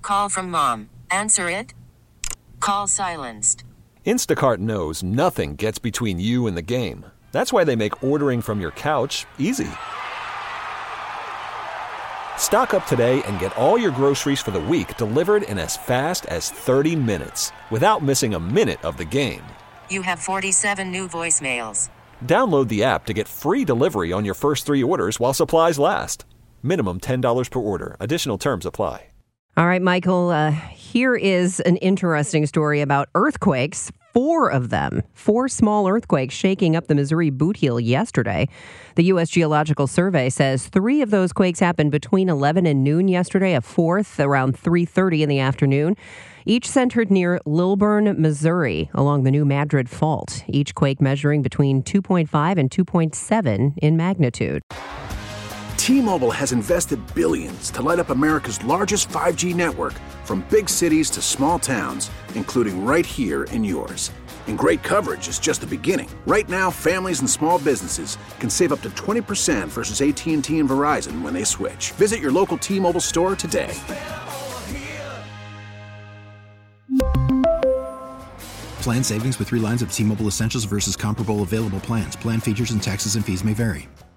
call from mom. Answer it. Call silenced. Instacart knows nothing gets between you and the game. That's why they make ordering from your couch easy. Stock up today and get all your groceries for the week delivered in as fast as 30 minutes without missing a minute of the game. You have 47 new voicemails. Download the app to get free delivery on your first 3 orders while supplies last. Minimum $10 per order. Additional terms apply. All right, Michael, here is an interesting story about earthquakes. 4 of them, 4 small earthquakes shaking up the Missouri Boot Heel yesterday. The U.S. Geological Survey says 3 of those quakes happened between 11 and noon yesterday, a 4th around 3:30 in the afternoon. Each centered near Lilburn, Missouri, along the New Madrid Fault, each quake measuring between 2.5 and 2.7 in magnitude. T-Mobile has invested billions to light up America's largest 5G network, from big cities to small towns, including right here in yours. And great coverage is just the beginning. Right now, families and small businesses can save up to 20% versus AT&T and Verizon when they switch. Visit your local T-Mobile store today. Plan savings with 3 lines of T-Mobile Essentials versus comparable available plans. Plan features and taxes and fees may vary.